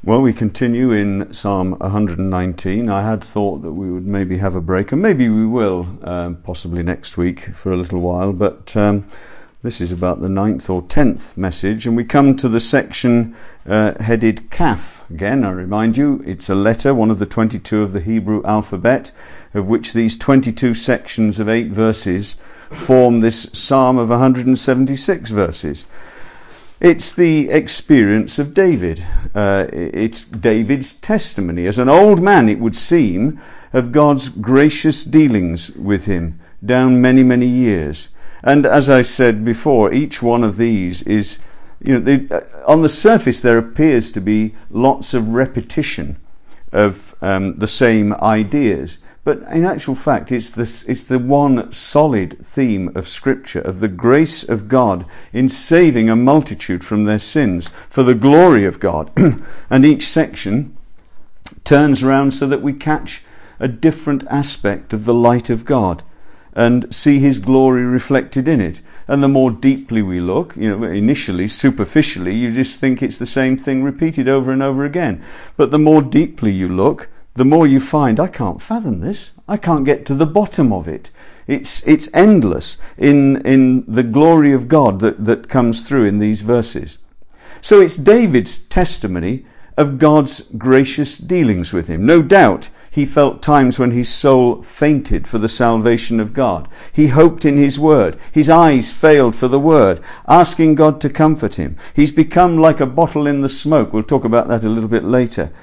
Well, we continue in Psalm 119. I had thought that we would maybe have a break, and maybe we will, possibly next week for a little while, but this is about the 9th or 10th message, and we come to the section headed Kaf. Again, I remind you, it's a letter, one of the 22 of the Hebrew alphabet, of which these 22 sections of 8 verses form this Psalm of 176 verses. It's the experience of David. It's David's testimony. As an old man, it would seem, of God's gracious dealings with him down many, many years. And as I said before, each one of these is, on the surface there appears to be lots of repetition of the same ideas. But in actual fact, it's the one solid theme of Scripture, of the grace of God in saving a multitude from their sins for the glory of God. And each section turns around so that we catch a different aspect of the light of God and see His glory reflected in it. And the more deeply we look, initially, superficially, you just think it's the same thing repeated over and over again. But the more deeply you look, the more you find, I can't fathom this. I can't get to the bottom of it. It's endless in the glory of God that comes through in these verses. So it's David's testimony of God's gracious dealings with him. No doubt he felt times when his soul fainted for the salvation of God. He hoped in His Word. His eyes failed for the Word, asking God to comfort him. He's become like a bottle in the smoke. We'll talk about that a little bit later.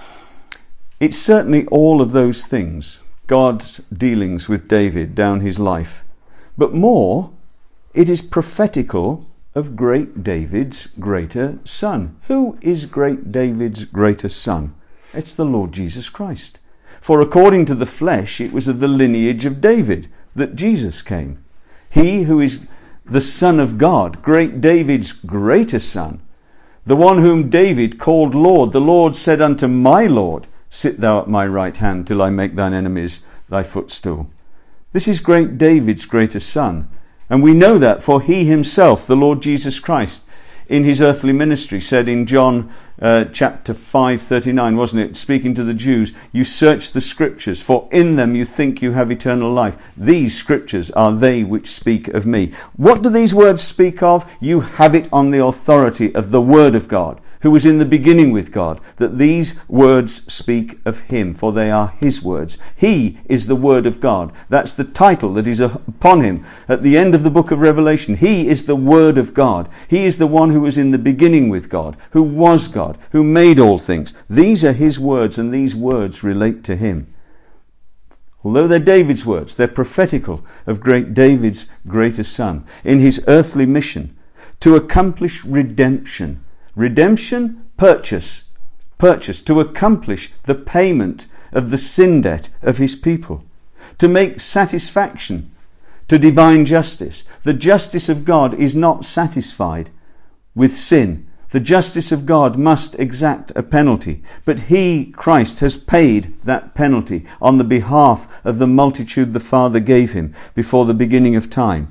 It's certainly all of those things, God's dealings with David down his life. But more, it is prophetical of great David's greater son. Who is great David's greater son? It's the Lord Jesus Christ. For according to the flesh, it was of the lineage of David that Jesus came. He who is the Son of God, great David's greater son, the one whom David called Lord. The Lord said unto my Lord, sit thou at my right hand till I make thine enemies thy footstool. This is great David's greater son. And we know that, for he himself, the Lord Jesus Christ, in his earthly ministry, said in John chapter 5:39, wasn't it, speaking to the Jews, you search the scriptures, for in them you think you have eternal life. These scriptures are they which speak of me. What do these words speak of? You have it on the authority of the Word of God, who was in the beginning with God, that these words speak of Him, for they are His words. He is the Word of God. That's the title that is upon Him at the end of the book of Revelation. He is the Word of God. He is the one who was in the beginning with God, who was God, who made all things. These are His words, and these words relate to Him. Although they're David's words, they're prophetical of great David's greater son in his earthly mission to accomplish redemption. Redemption, purchase, to accomplish the payment of the sin debt of his people, to make satisfaction to divine justice. The justice of God is not satisfied with sin. The justice of God must exact a penalty, but He, Christ, has paid that penalty on the behalf of the multitude the Father gave Him before the beginning of time.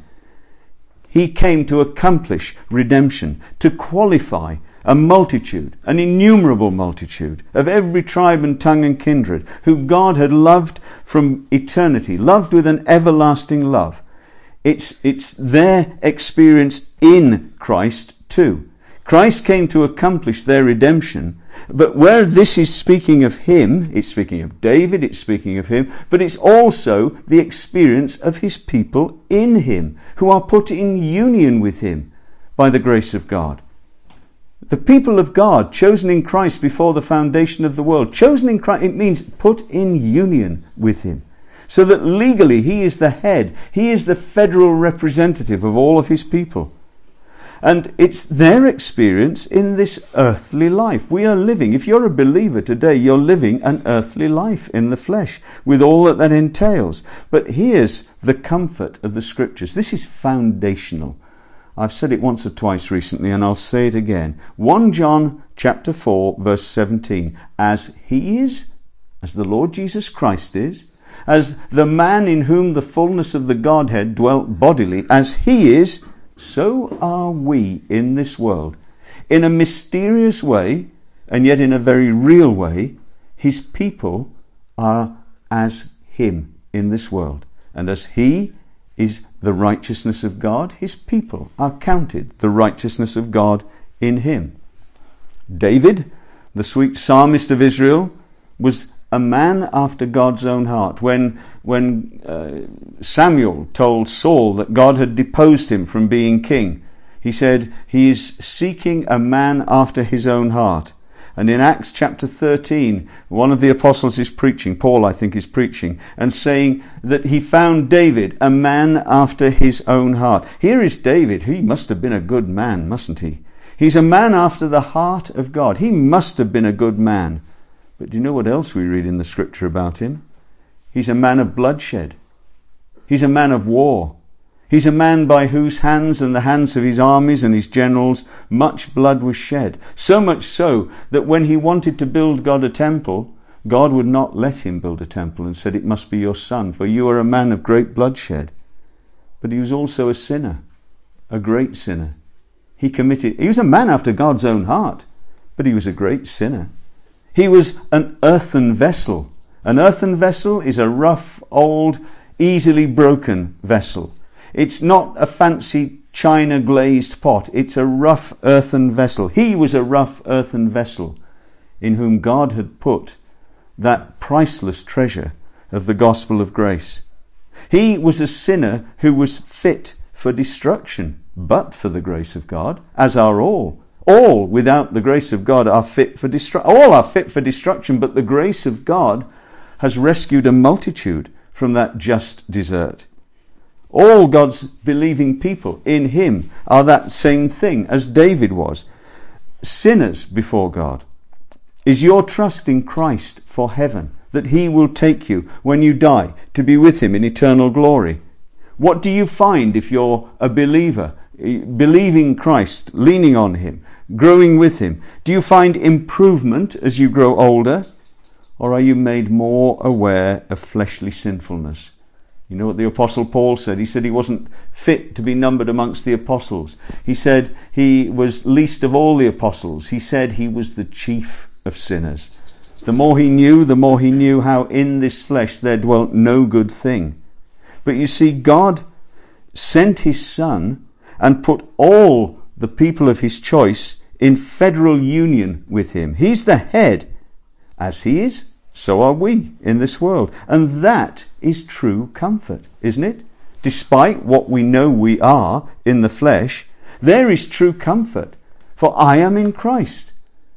He came to accomplish redemption, to qualify a multitude, an innumerable multitude of every tribe and tongue and kindred, who God had loved from eternity, loved with an everlasting love. It's their experience in Christ too. Christ came to accomplish their redemption, but where this is speaking of Him, it's speaking of David, it's speaking of Him, but it's also the experience of His people in Him, who are put in union with Him by the grace of God. The people of God, chosen in Christ before the foundation of the world. Chosen in Christ, it means put in union with Him. So that legally He is the head. He is the federal representative of all of His people. And it's their experience in this earthly life. We are living, if you're a believer today, you're living an earthly life in the flesh, with all that entails. But here's the comfort of the Scriptures. This is foundational. I've said it once or twice recently, and I'll say it again. 1 John chapter 4, verse 17. As He is, as the Lord Jesus Christ is, as the man in whom the fullness of the Godhead dwelt bodily, as He is, so are we in this world. In a mysterious way, and yet in a very real way, his people are as him in this world. And as he is the righteousness of God, his people are counted the righteousness of God in him. David, the sweet psalmist of Israel, was a man after God's own heart. When Samuel told Saul that God had deposed him from being king, he said he is seeking a man after his own heart. And in Acts chapter 13, one of the apostles is preaching, Paul I think is preaching, and saying that he found David a man after his own heart. Here is David. He must have been a good man, mustn't he? He's a man after the heart of God. He must have been a good man. But do you know what else we read in the scripture about him? He's a man of bloodshed. He's a man of war. He's a man by whose hands and the hands of his armies and his generals much blood was shed. So much so that when he wanted to build God a temple, God would not let him build a temple and said, "It must be your son, for you are a man of great bloodshed." But he was also a sinner, a great sinner. He was a man after God's own heart, but he was a great sinner. He was an earthen vessel. An earthen vessel is a rough, old, easily broken vessel. It's not a fancy china glazed pot. It's a rough earthen vessel. He was a rough earthen vessel in whom God had put that priceless treasure of the gospel of grace. He was a sinner who was fit for destruction, but for the grace of God, as are all. All without the grace of God are fit for destruction. All are fit for destruction, but the grace of God has rescued a multitude from that just desert. All God's believing people in him are that same thing as David was. Sinners before God. Is your trust in Christ for heaven, that he will take you when you die to be with him in eternal glory? What do you find if you're a believer, believing Christ, leaning on him, growing with him? Do you find improvement as you grow older? Or are you made more aware of fleshly sinfulness? You know what the Apostle Paul said? He said he wasn't fit to be numbered amongst the apostles. He said he was least of all the apostles. He said he was the chief of sinners. The more he knew how in this flesh there dwelt no good thing. But you see, God sent his Son and put all the people of his choice in federal union with him. He's the head. As he is, so are we in this world. And that is true comfort, isn't it? Despite what we know we are in the flesh, there is true comfort. For I am in Christ.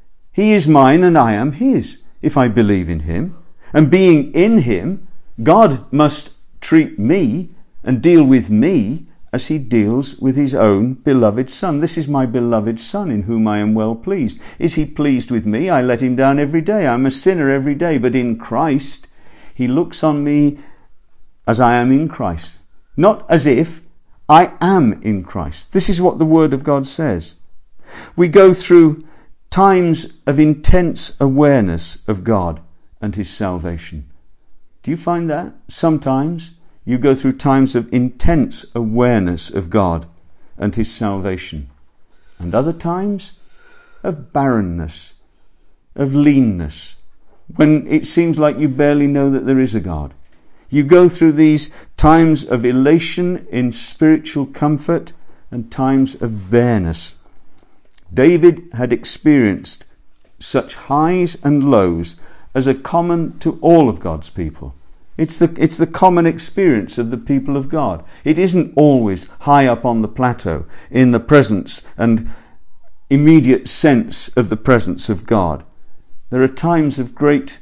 He is mine and I am his, if I believe in him. And being in him, God must treat me and deal with me as he deals with his own beloved Son. This is my beloved Son in whom I am well pleased. Is he pleased with me? I let him down every day. I'm a sinner every day. But in Christ, he looks on me as I am in Christ. Not as if, I am in Christ. This is what the Word of God says. We go through times of intense awareness of God and his salvation. Do you find that? Sometimes you go through times of intense awareness of God and his salvation. And other times of barrenness, of leanness, when it seems like you barely know that there is a God. You go through these times of elation in spiritual comfort and times of bareness. David had experienced such highs and lows as are common to all of God's people. It's the common experience of the people of God. It isn't always high up on the plateau in the presence and immediate sense of the presence of God. There are times of great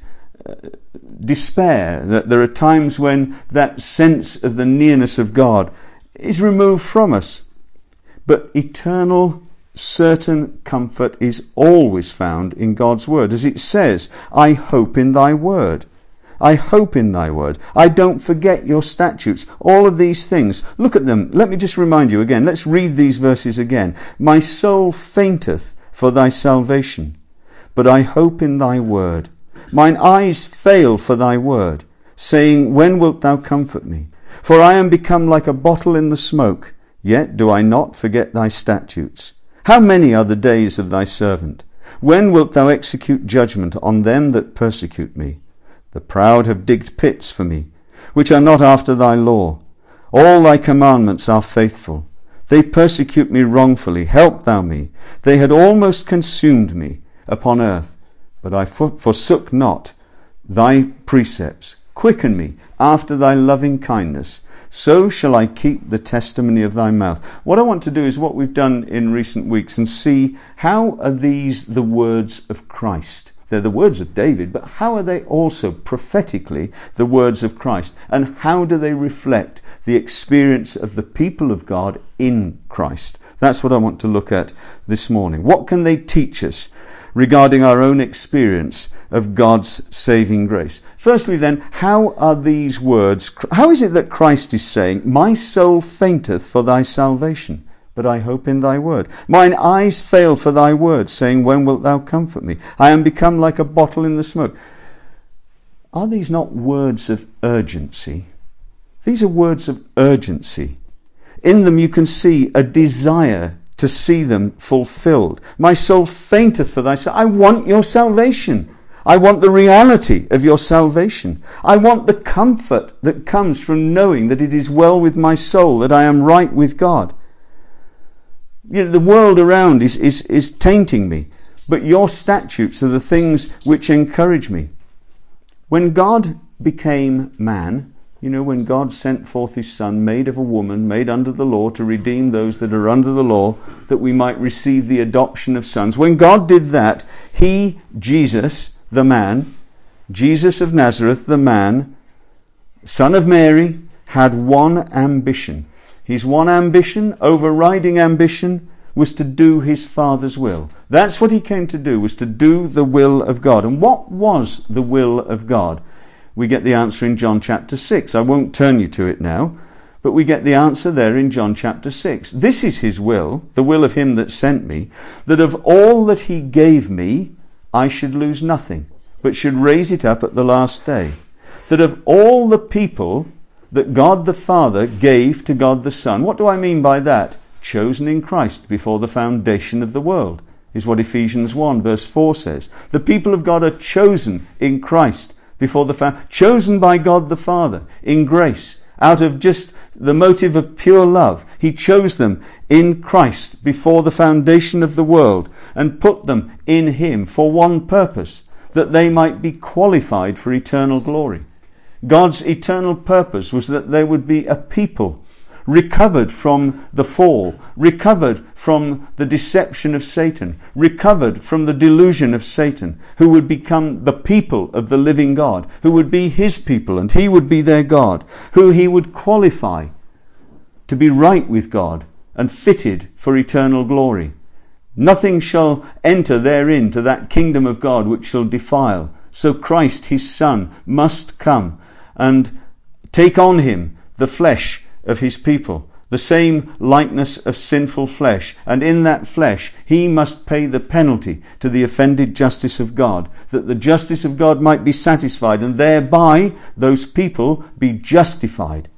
despair. There are times when that sense of the nearness of God is removed from us. But eternal, certain comfort is always found in God's word. As it says, I hope in thy word. I hope in thy word. I don't forget your statutes. All of these things. Look at them. Let me just remind you again. Let's read these verses again. My soul fainteth for thy salvation, but I hope in thy word. Mine eyes fail for thy word, saying, when wilt thou comfort me? For I am become like a bottle in the smoke, yet do I not forget thy statutes. How many are the days of thy servant? When wilt thou execute judgment on them that persecute me? The proud have digged pits for me, which are not after thy law. All thy commandments are faithful. They persecute me wrongfully. Help thou me. They had almost consumed me upon earth, but I forsook not thy precepts. Quicken me after thy loving kindness. So shall I keep the testimony of thy mouth. What I want to do is what we've done in recent weeks and see how are these the words of Christ. They're the words of David, but how are they also prophetically the words of Christ? And how do they reflect the experience of the people of God in Christ? That's what I want to look at this morning. What can they teach us regarding our own experience of God's saving grace? Firstly then, how are these words, how is it that Christ is saying, my soul fainteth for thy salvation, but I hope in thy word. Mine eyes fail for thy word, saying, when wilt thou comfort me? I am become like a bottle in the smoke. Are these not words of urgency? These are words of urgency. In them you can see a desire to see them fulfilled. My soul fainteth for thy salvation. I want your salvation. I want the reality of your salvation. I want the comfort that comes from knowing that it is well with my soul, that I am right with God. You know, the world around is tainting me, but your statutes are the things which encourage me. When God became man, you know, when God sent forth his Son, made of a woman, made under the law, to redeem those that are under the law, that we might receive the adoption of sons. When God did that, he, Jesus, the man, Jesus of Nazareth, the man, son of Mary, had one ambition. His one ambition, overriding ambition, was to do his Father's will. That's what he came to do, was to do the will of God. And what was the will of God? We get the answer in John chapter 6. I won't turn you to it now, but we get the answer there in John chapter 6. This is his will, the will of him that sent me, that of all that he gave me, I should lose nothing, but should raise it up at the last day. That of all the people that God the Father gave to God the Son. What do I mean by that? Chosen in Christ before the foundation of the world, is what Ephesians 1 verse 4 says. The people of God are chosen in Christ before chosen by God the Father in grace, out of just the motive of pure love. He chose them in Christ before the foundation of the world and put them in him for one purpose, that they might be qualified for eternal glory. God's eternal purpose was that there would be a people recovered from the fall, recovered from the deception of Satan, recovered from the delusion of Satan, who would become the people of the living God, who would be his people and he would be their God, who he would qualify to be right with God and fitted for eternal glory. Nothing shall enter therein to that kingdom of God which shall defile. So Christ, his Son, must come and take on him the flesh of his people, the same likeness of sinful flesh, and in that flesh he must pay the penalty to the offended justice of God, that the justice of God might be satisfied, and thereby those people be justified,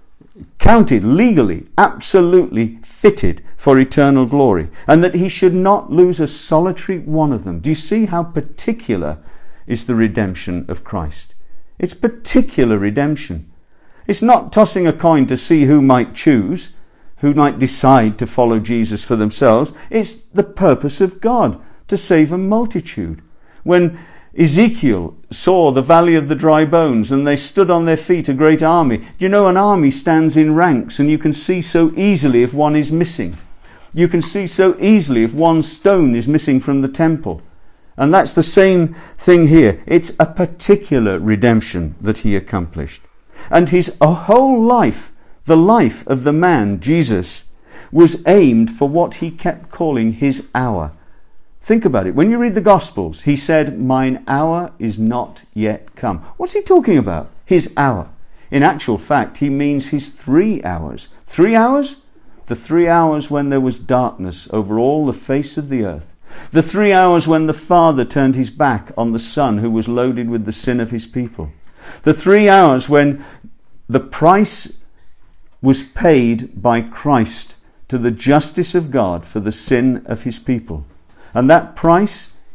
counted legally, absolutely fitted for eternal glory, and that he should not lose a solitary one of them. Do you see how particular is the redemption of Christ? It's particular redemption. It's not tossing a coin to see who might choose, who might decide to follow Jesus for themselves. It's the purpose of God to save a multitude. When Ezekiel saw the valley of the dry bones and they stood on their feet, a great army. Do you know an army stands in ranks, and you can see so easily if one is missing. You can see so easily if one stone is missing from the temple. And that's the same thing here. It's a particular redemption that he accomplished. And his whole life, the life of the man, Jesus, was aimed for what he kept calling his hour. Think about it. When you read the Gospels, he said, mine hour is not yet come. What's he talking about? His hour. In actual fact, he means his 3 hours. 3 hours? The 3 hours when there was darkness over all the face of the earth. The 3 hours when the Father turned his back on the Son who was loaded with the sin of his people. The 3 hours when the price was paid by Christ to the justice of God for the sin of his people. And that price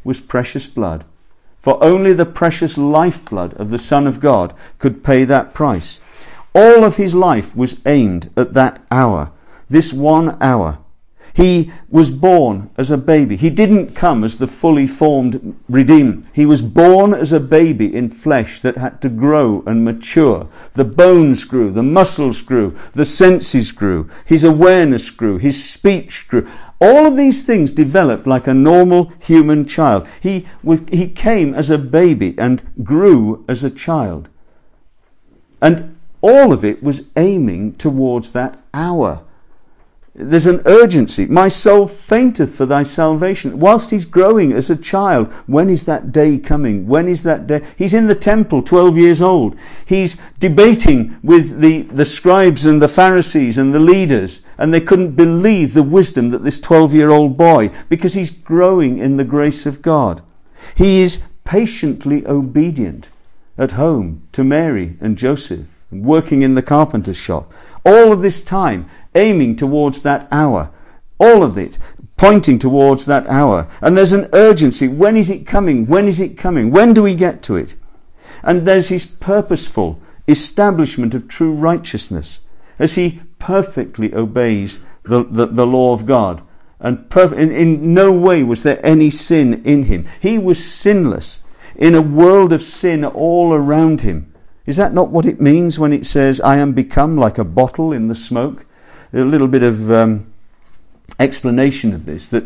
was precious blood. For only the precious lifeblood of the Son of God could pay that price. All of his life was aimed at that hour, this 1 hour. He was born as a baby. He didn't come as the fully formed Redeemer. He was born as a baby in flesh that had to grow and mature. The bones grew, the muscles grew, the senses grew, his awareness grew, his speech grew. All of these things developed like a normal human child. He came as a baby and grew as a child. And all of it was aiming towards that hour. There's an urgency. My soul fainteth for thy salvation. Whilst he's growing as a child, when is that day coming? When is that day? He's in the temple, 12 years old. He's debating with the scribes and the Pharisees and the leaders, and they couldn't believe the wisdom that this 12-year-old boy, because he's growing in the grace of God. He is patiently obedient at home to Mary and Joseph, working in the carpenter's shop. All of this time, aiming towards that hour. All of it pointing towards that hour. And there's an urgency. When is it coming? When is it coming? When do we get to it? And there's his purposeful establishment of true righteousness as he perfectly obeys the law of God. And in no way was there any sin in him. He was sinless in a world of sin all around him. Is that not what it means when it says, I am become like a bottle in the smoke? A little bit of explanation of this, that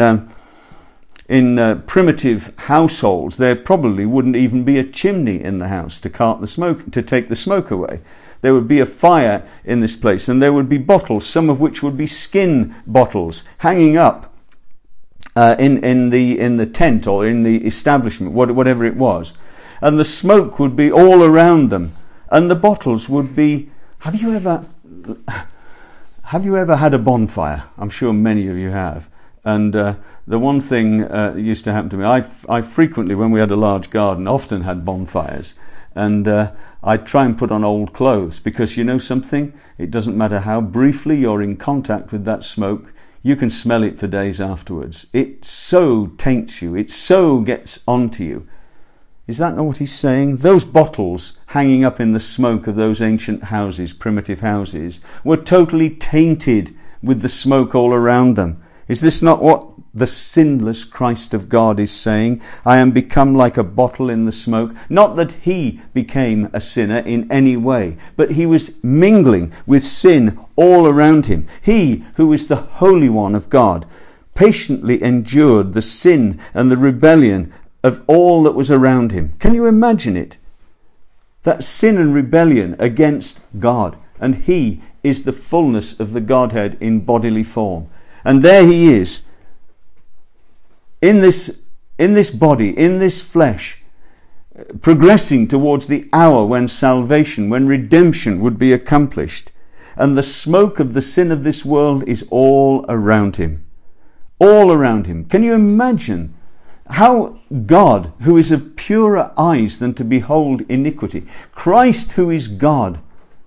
in primitive households there probably wouldn't even be a chimney in the house to cart the smoke, to take the smoke away. There would be a fire in this place, and there would be bottles, some of which would be skin bottles, hanging up in the tent or in the establishment, whatever it was, and the smoke would be all around them, and the bottles would be. Have you ever had a bonfire? I'm sure many of you have. And the one thing that used to happen to me, I frequently, when we had a large garden, often had bonfires. And I'd try and put on old clothes, because you know something? It doesn't matter how briefly you're in contact with that smoke, you can smell it for days afterwards. It so taints you. It so gets onto you. Is that not what he's saying? Those bottles hanging up in the smoke of those ancient houses, primitive houses, were totally tainted with the smoke all around them. Is this not what the sinless Christ of God is saying? I am become like a bottle in the smoke. Not that he became a sinner in any way, but he was mingling with sin all around him. He, who is the Holy One of God, patiently endured the sin and the rebellion of all that was around him. Can you imagine it? That sin and rebellion against God, and he is the fullness of the Godhead in bodily form. And there he is, in this body, in this flesh, progressing towards the hour when salvation, when redemption would be accomplished. And the smoke of the sin of this world is all around him. All around him. Can you imagine how God, who is of purer eyes than to behold iniquity, Christ who is God,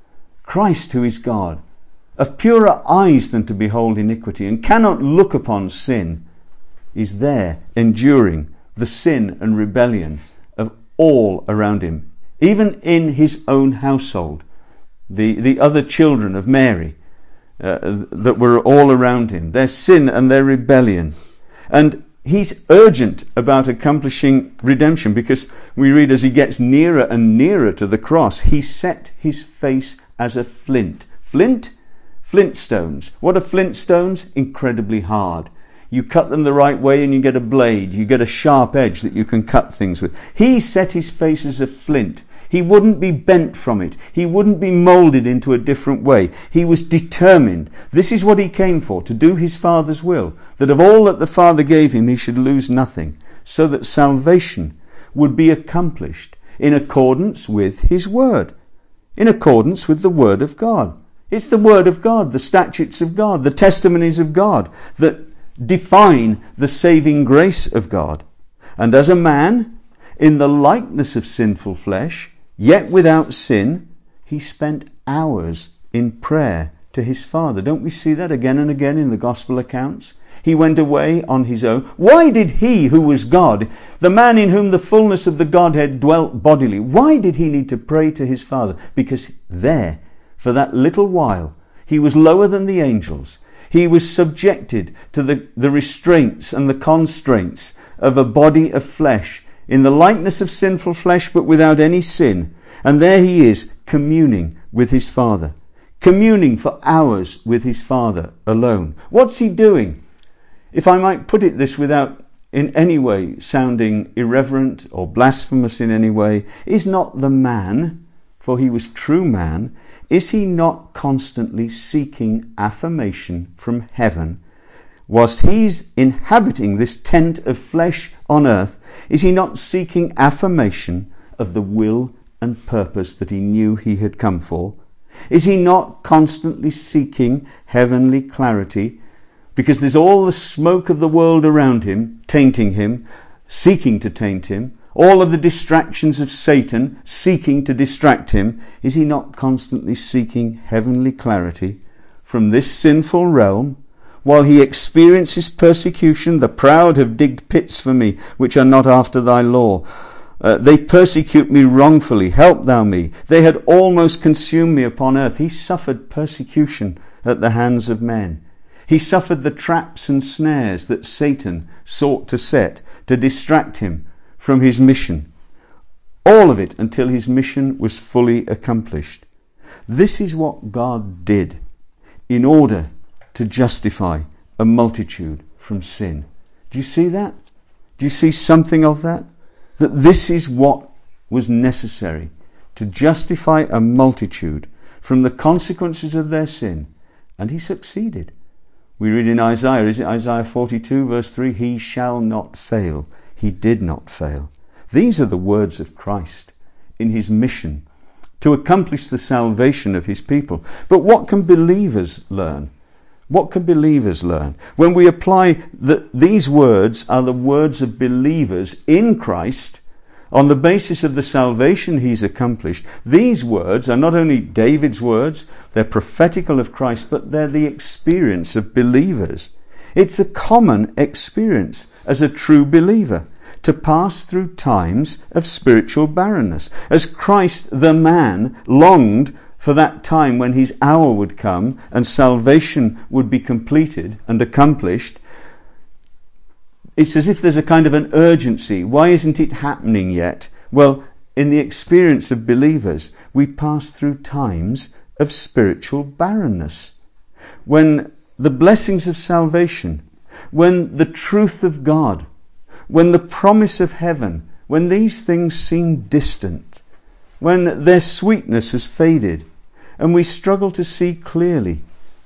of purer eyes than to behold iniquity, and cannot look upon sin, is there enduring the sin and rebellion of all around him, even in his own household, the other children of Mary that were all around him, their sin and their rebellion. And he's urgent about accomplishing redemption, because we read as he gets nearer and nearer to the cross, he set his face as a flint. Flint? Flintstones. What are flintstones? Incredibly hard. You cut them the right way and you get a blade. You get a sharp edge that you can cut things with. He set his face as a flint. He wouldn't be bent from it. He wouldn't be moulded into a different way. He was determined. This is what he came for, to do his Father's will, that of all that the Father gave him he should lose nothing, so that salvation would be accomplished in accordance with his word, in accordance with the word of God. It's the word of God, the statutes of God, the testimonies of God that define the saving grace of God. And as a man, in the likeness of sinful flesh, yet without sin, he spent hours in prayer to his Father. Don't we see that again and again in the gospel accounts? He went away on his own. Why did he, who was God, the man in whom the fullness of the Godhead dwelt bodily, why did he need to pray to his Father? Because there, for that little while, he was lower than the angels. He was subjected to the restraints and the constraints of a body of flesh, in the likeness of sinful flesh, but without any sin. And there he is, communing with his Father. Communing for hours with his Father alone. What's he doing? If I might put it this without in any way sounding irreverent or blasphemous in any way, is not the man, for he was true man, is he not constantly seeking affirmation from heaven? Whilst he's inhabiting this tent of flesh on earth, is he not seeking affirmation of the will and purpose that he knew he had come for? Is he not constantly seeking heavenly clarity? Because there's all the smoke of the world around him, tainting him, seeking to taint him, all of the distractions of Satan seeking to distract him. Is he not constantly seeking heavenly clarity from this sinful realm? While he experiences persecution, the proud have digged pits for me, which are not after thy law. They persecute me wrongfully. Help thou me. They had almost consumed me upon earth. He suffered persecution at the hands of men. He suffered the traps and snares that Satan sought to set to distract him from his mission. All of it until his mission was fully accomplished. This is what God did in order to justify a multitude from sin. Do you see that? Do you see something of that? That this is what was necessary to justify a multitude from the consequences of their sin. And he succeeded. We read in Isaiah, is it Isaiah 42 verse 3? He shall not fail. He did not fail. These are the words of Christ in his mission to accomplish the salvation of his people. But what can believers learn? What can believers learn? When we apply that these words are the words of believers in Christ on the basis of the salvation he's accomplished, these words are not only David's words, they're prophetical of Christ, but they're the experience of believers. It's a common experience as a true believer to pass through times of spiritual barrenness. As Christ, the man, longed for that time when his hour would come and salvation would be completed and accomplished, it's as if there's a kind of an urgency. Why isn't it happening yet? Well, in the experience of believers, we pass through times of spiritual barrenness. When the blessings of salvation, when the truth of God, when the promise of heaven, when these things seem distant, when their sweetness has faded, and we struggle to see clearly.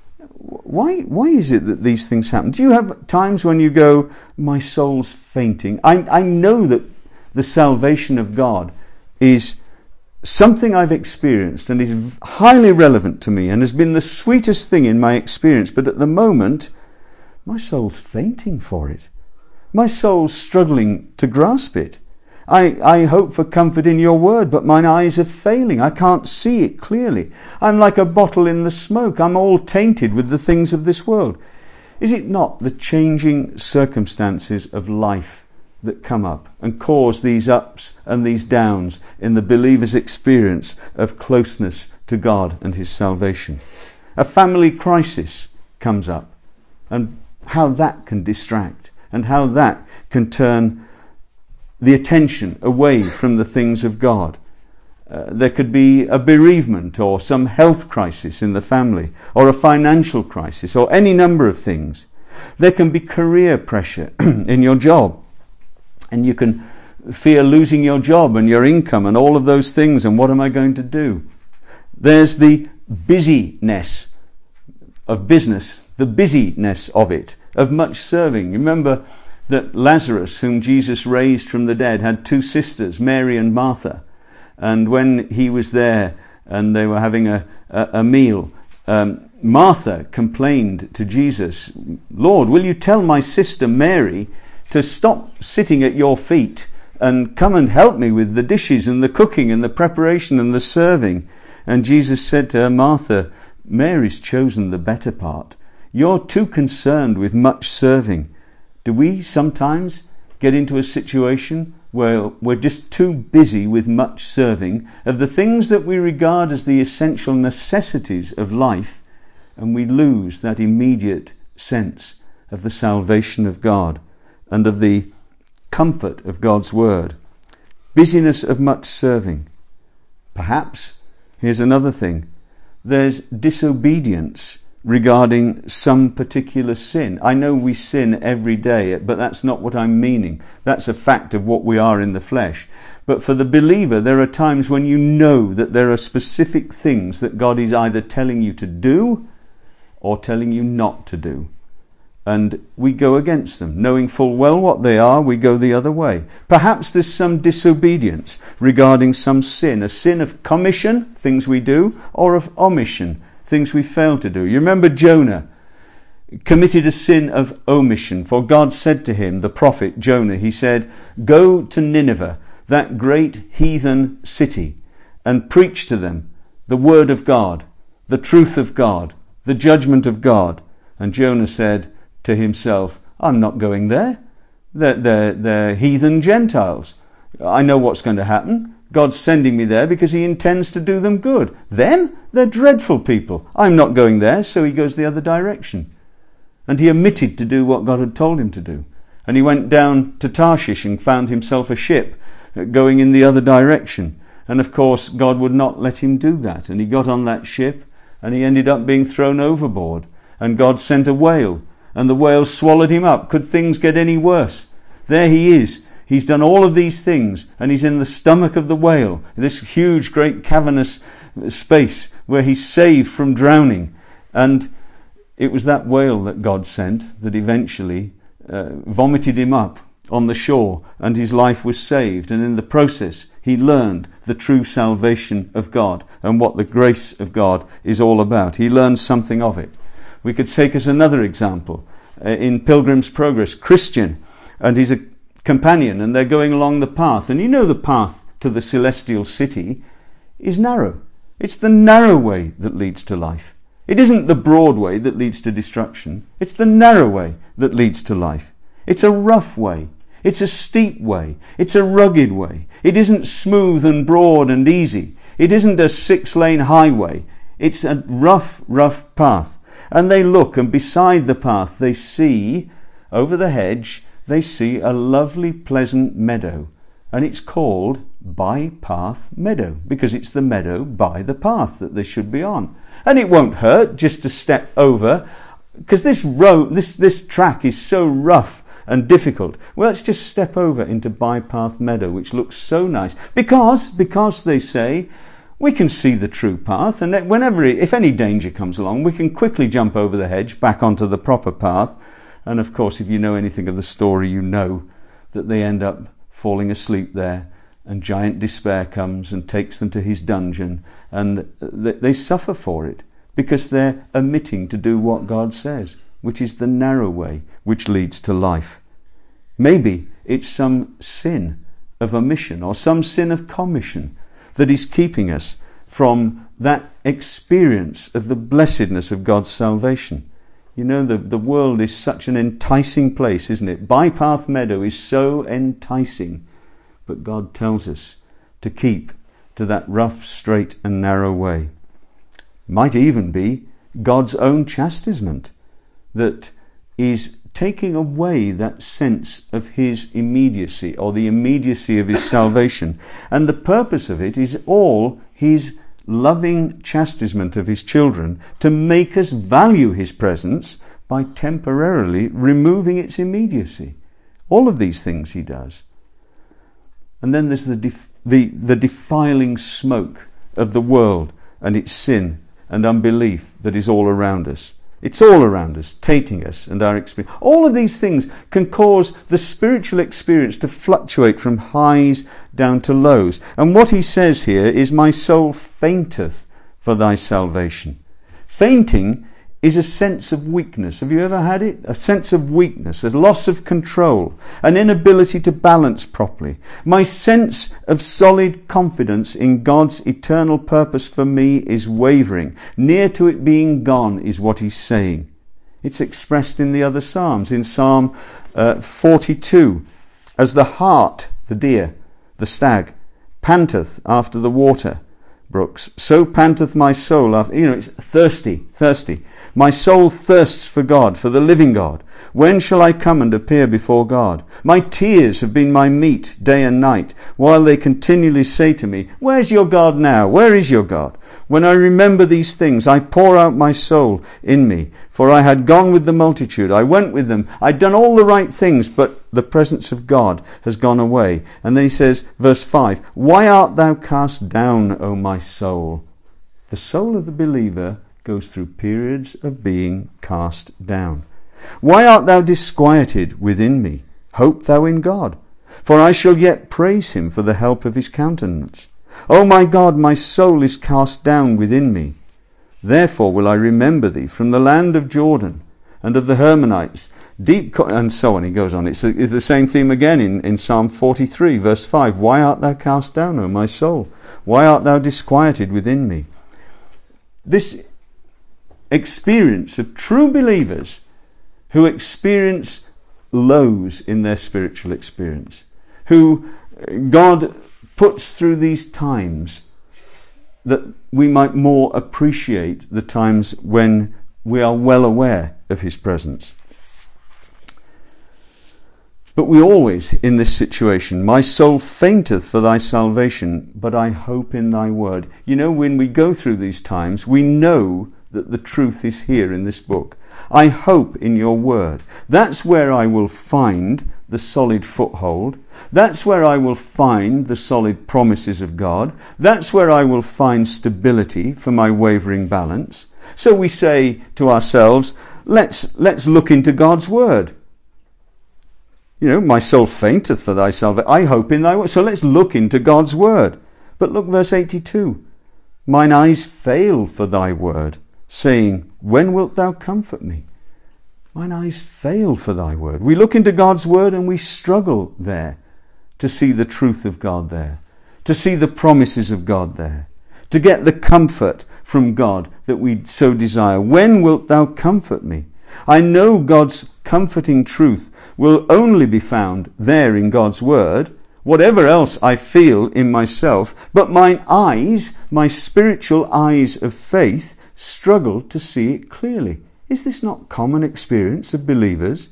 Why is it that these things happen? Do you have times when you go, my soul's fainting? I know that the salvation of God is something I've experienced and is highly relevant to me and has been the sweetest thing in my experience, but at the moment, my soul's fainting for it. My soul's struggling to grasp it. I hope for comfort in your word, but mine eyes are failing. I can't see it clearly. I'm like a bottle in the smoke. I'm all tainted with the things of this world. Is it not the changing circumstances of life that come up and cause these ups and these downs in the believer's experience of closeness to God and his salvation? A family crisis comes up, and how that can distract and how that can turn the attention away from the things of God. There could be a bereavement or some health crisis in the family or a financial crisis or any number of things. There can be career pressure in your job, and you can fear losing your job and your income and all of those things, and what am I going to do? There's the busyness of business, the busyness of it, of much serving. You remember that Lazarus, whom Jesus raised from the dead, had two sisters, Mary and Martha. And when he was there and they were having a meal, Martha complained to Jesus, Lord, will you tell my sister Mary to stop sitting at your feet and come and help me with the dishes and the cooking and the preparation and the serving? And Jesus said to her, Martha, Mary's chosen the better part. You're too concerned with much serving. Do we sometimes get into a situation where we're just too busy with much serving of the things that we regard as the essential necessities of life, and we lose that immediate sense of the salvation of God and of the comfort of God's word? Busyness of much serving. Perhaps, here's another thing, there's disobedience regarding some particular sin. I know we sin every day, but that's not what I'm meaning. That's a fact of what we are in the flesh. But for the believer, there are times when you know that there are specific things that God is either telling you to do or telling you not to do. And we go against them. Knowing full well what they are, we go the other way. Perhaps there's some disobedience regarding some sin. A sin of commission, things we do, or of omission, things we fail to do. You remember Jonah committed a sin of omission. For God said to him, the prophet Jonah, he said, "Go to Nineveh, that great heathen city, and preach to them the word of God, the truth of God, the judgment of God." And Jonah said to himself, "I'm not going there. They're heathen Gentiles. I know what's going to happen. God's sending me there because he intends to do them good. Them? They're dreadful people. I'm not going there." So he goes the other direction. And he omitted to do what God had told him to do. And he went down to Tarshish and found himself a ship going in the other direction. And of course, God would not let him do that. And he got on that ship and he ended up being thrown overboard. And God sent a whale and the whale swallowed him up. Could things get any worse? There he is. He's done all of these things and he's in the stomach of the whale, this huge, great cavernous space where he's saved from drowning. And it was that whale that God sent that eventually vomited him up on the shore, and his life was saved. And in the process, he learned the true salvation of God and what the grace of God is all about. He learned something of it. We could take as another example in Pilgrim's Progress, Christian and his companion, and they're going along the path. And you know the path to the celestial city is narrow. It's the narrow way that leads to life. It isn't the broad way that leads to destruction. It's the narrow way that leads to life. It's a rough way. It's a steep way. It's a rugged way. It isn't smooth and broad and easy. It isn't a 6-lane highway. It's a rough path. And they look, and beside the path they see, over the hedge, they see a lovely pleasant meadow. And it's called By-Path Meadow, because it's the meadow by the path that they should be on. And it won't hurt just to step over, because this track is so rough and difficult. Well, let's just step over into By-Path Meadow, which looks so nice. Because they say, we can see the true path, and if any danger comes along, we can quickly jump over the hedge back onto the proper path. And of course, if you know anything of the story, you know that they end up falling asleep there, and giant despair comes and takes them to his dungeon, and they suffer for it because they're omitting to do what God says, which is the narrow way which leads to life. Maybe it's some sin of omission or some sin of commission that is keeping us from that experience of the blessedness of God's salvation. You know, the world is such an enticing place, isn't it? By-Path Meadow is so enticing. But God tells us to keep to that rough, straight and narrow way. Might even be God's own chastisement that is taking away that sense of his immediacy, or the immediacy of his salvation. And the purpose of it is all his loving chastisement of his children to make us value his presence by temporarily removing its immediacy. All of these things he does. And then there's the defiling smoke of the world and its sin and unbelief that is all around us. It's all around us, tainting us and our experience. All of these things can cause the spiritual experience to fluctuate from highs down to lows. And what he says here is, "My soul fainteth for thy salvation." Fainting is a sense of weakness. Have you ever had it? A sense of weakness, a loss of control, an inability to balance properly. My sense of solid confidence in God's eternal purpose for me is wavering. Near to it being gone is what he's saying. It's expressed in the other Psalms. In Psalm 42, as the hart, the deer, the stag, panteth after the water brooks, so panteth my soul after, it's thirsty. My soul thirsts for God, for the living God. When shall I come and appear before God? My tears have been my meat day and night, while they continually say to me, where's your God now? Where is your God? When I remember these things, I pour out my soul in me. For I had gone with the multitude. I went with them. I'd done all the right things, but the presence of God has gone away. And then he says, verse 5, why art thou cast down, O my soul? The soul of the believer goes through periods of being cast down. Why art thou disquieted within me? Hope thou in God, for I shall yet praise him for the help of his countenance. O my God, my soul is cast down within me. Therefore will I remember thee from the land of Jordan and of the Hermonites, and so on. He goes on. It's the same theme again in Psalm 43, verse 5. Why art thou cast down, O my soul? Why art thou disquieted within me? This experience of true believers who experience lows in their spiritual experience, who God puts through these times that we might more appreciate the times when we are well aware of his presence. But we always, in this situation, my soul fainteth for thy salvation, but I hope in thy word. When we go through these times, we know that the truth is here in this book. I hope in your word. That's where I will find the solid foothold. That's where I will find the solid promises of God. That's where I will find stability for my wavering balance. So we say to ourselves, let's look into God's word. My soul fainteth for thy salvation. I hope in thy word. So let's look into God's word. But look, verse 82. Mine eyes fail for thy word, saying, when wilt thou comfort me? Mine eyes fail for thy word. We look into God's word and we struggle there to see the truth of God there, to see the promises of God there, to get the comfort from God that we so desire. When wilt thou comfort me? I know God's comforting truth will only be found there in God's word, whatever else I feel in myself, but mine eyes, my spiritual eyes of faith, struggle to see it clearly. Is this not common experience of believers?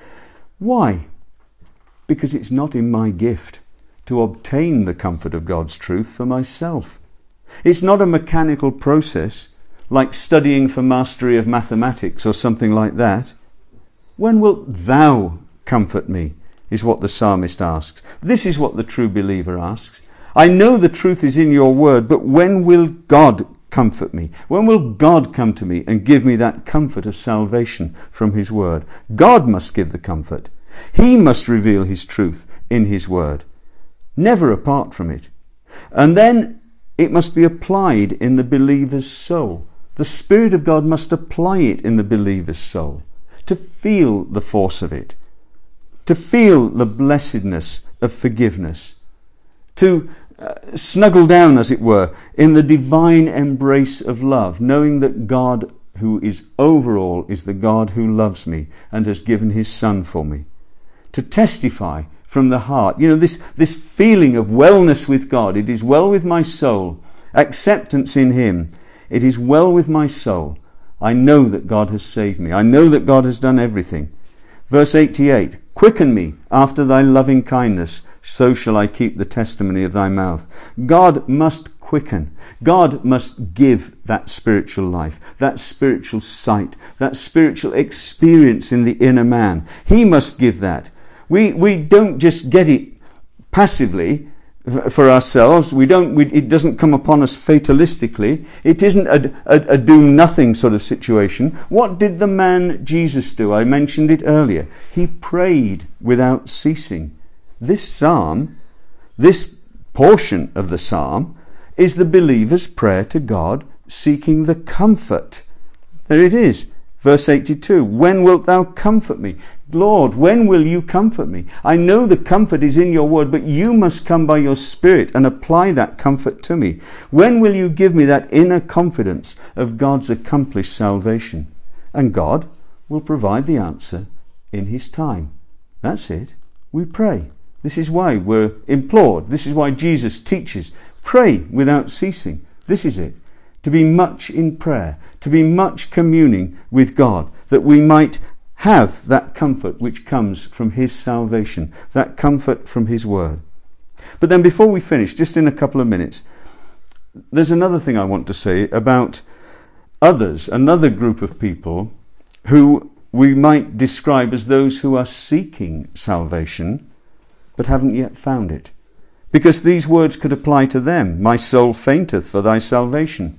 Why? Because it's not in my gift to obtain the comfort of God's truth for myself. It's not a mechanical process like studying for mastery of mathematics or something like that. When wilt thou comfort me, is what the psalmist asks. This is what the true believer asks. I know the truth is in your word, but when will God comfort me? When will God come to me and give me that comfort of salvation from his word? God must give the comfort. He must reveal his truth in his word, never apart from it. And then it must be applied in the believer's soul. The Spirit of God must apply it in the believer's soul to feel the force of it, to feel the blessedness of forgiveness, to snuggle down, as it were, in the divine embrace of love, knowing that God, who is over all, is the God who loves me and has given his Son for me. To testify from the heart, this feeling of wellness with God. It is well with my soul, acceptance in him. It is well with my soul. I know that God has saved me. I know that God has done everything. Verse 88, quicken me after thy loving kindness, so shall I keep the testimony of thy mouth. God must quicken. God must give that spiritual life, that spiritual sight, that spiritual experience in the inner man. He must give that. We don't just get it passively for ourselves. It doesn't come upon us fatalistically. It isn't a do-nothing sort of situation. What did the man Jesus do? I mentioned it earlier. He prayed without ceasing. This psalm, this portion of the psalm, is the believer's prayer to God, seeking the comfort. There it is, verse 82. When wilt thou comfort me? Lord, when will you comfort me? I know the comfort is in your word, but you must come by your Spirit and apply that comfort to me. When will you give me that inner confidence of God's accomplished salvation? And God will provide the answer in his time. That's it. We pray. This is why we're implored. This is why Jesus teaches, pray without ceasing. This is it. To be much in prayer, to be much communing with God, that we might have that comfort which comes from his salvation, that comfort from his word. But then before we finish, just in a couple of minutes, there's another thing I want to say about others, another group of people who we might describe as those who are seeking salvation but haven't yet found it. Because these words could apply to them. My soul fainteth for thy salvation.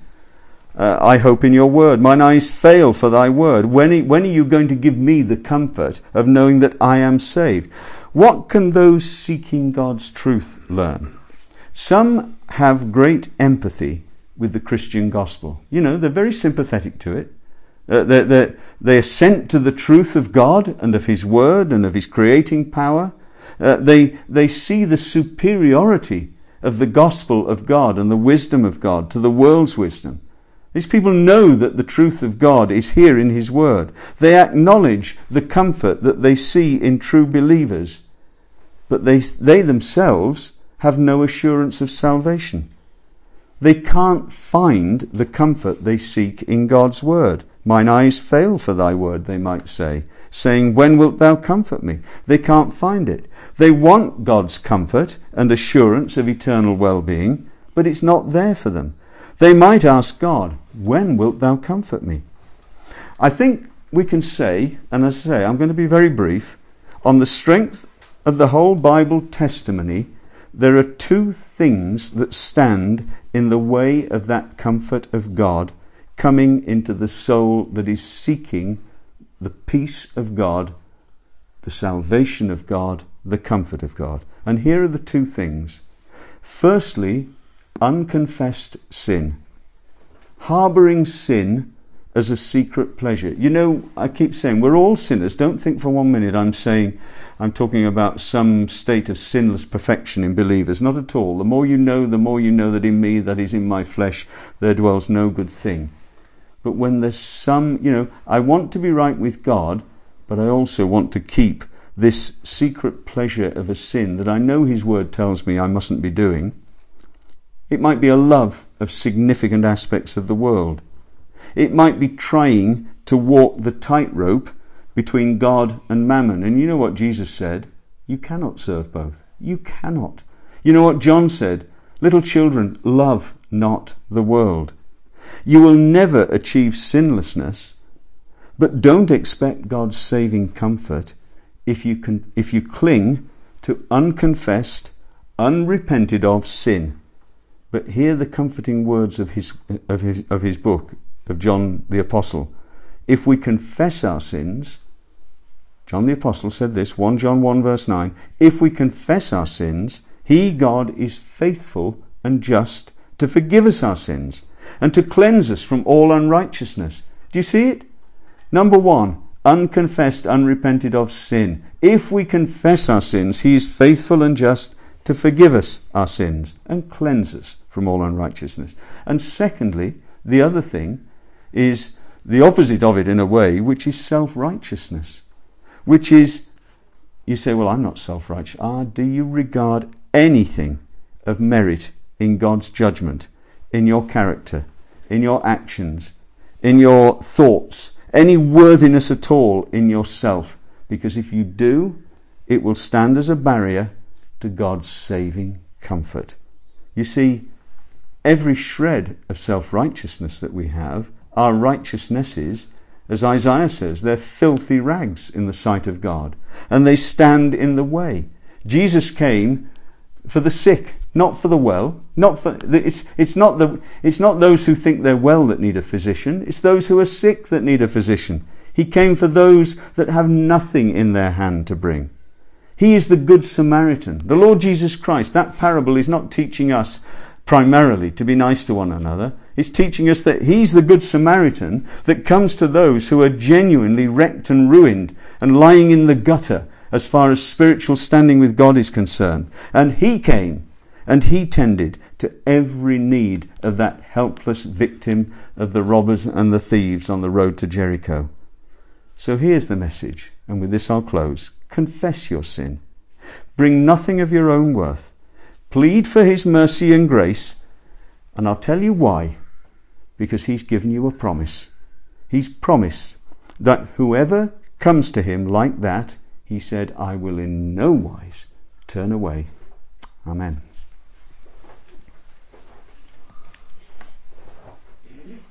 I hope in your word. Mine eyes fail for thy word. When are you going to give me the comfort of knowing that I am saved? What can those seeking God's truth learn? Some have great empathy with the Christian gospel. You know, they're very sympathetic to it. They assent to the truth of God and of his word and of his creating power. They see the superiority of the gospel of God and the wisdom of God to the world's wisdom. These people know that the truth of God is here in his word. They acknowledge the comfort that they see in true believers, but they themselves have no assurance of salvation. They can't find the comfort they seek in God's word. Mine eyes fail for thy word, they might say, saying, when wilt thou comfort me? They can't find it. They want God's comfort and assurance of eternal well-being, but it's not there for them. They might ask God, when wilt thou comfort me? I think we can say, and as I say, I'm going to be very brief, on the strength of the whole Bible testimony, there are two things that stand in the way of that comfort of God coming into the soul that is seeking the peace of God, the salvation of God, the comfort of God. And here are the two things. Firstly, unconfessed sin. Harbouring sin as a secret pleasure. You know, I keep saying we're all sinners. Don't think for 1 minute I'm talking about some state of sinless perfection in believers. Not at all. The more you know that in me, that is in my flesh, there dwells no good thing. But when there's some, I want to be right with God, but I also want to keep this secret pleasure of a sin that I know his word tells me I mustn't be doing. It might be a love of significant aspects of the world. It might be trying to walk the tightrope between God and mammon. And you know what Jesus said? You cannot serve both. You cannot. You know what John said? Little children, love not the world. You will never achieve sinlessness, but don't expect God's saving comfort if you cling to unconfessed, unrepented of sin. But hear the comforting words of his book, of John the Apostle. If we confess our sins, John the Apostle said this, 1 John 1 verse 9, if we confess our sins, he, God, is faithful and just to forgive us our sins and to cleanse us from all unrighteousness. Do you see it? Number 1, unconfessed, unrepented of sin. If we confess our sins, he is faithful and just to forgive us our sins and cleanse us from all unrighteousness. And secondly, the other thing is the opposite of it in a way, which is self-righteousness. Which is, you say, well, I'm not self-righteous. Do you regard anything of merit in God's judgment, in your character, in your actions, in your thoughts, any worthiness at all in yourself? Because if you do, it will stand as a barrier to God's saving comfort. You see, every shred of self-righteousness that we have, our righteousnesses, as Isaiah says, they're filthy rags in the sight of God, and they stand in the way. Jesus came for the sick, not for the well. It's not those who think they're well that need a physician. It's those who are sick that need a physician. He came for those that have nothing in their hand to bring. He is the Good Samaritan. The Lord Jesus Christ, that parable is not teaching us primarily to be nice to one another. It's teaching us that he's the Good Samaritan that comes to those who are genuinely wrecked and ruined and lying in the gutter as far as spiritual standing with God is concerned. And he came and he tended to every need of that helpless victim of the robbers and the thieves on the road to Jericho. So here's the message, and with this I'll close. Confess your sin. Bring nothing of your own worth. Plead for his mercy and grace, and I'll tell you why. Because he's given you a promise. He's promised that whoever comes to him like that, he said, I will in no wise turn away. Amen.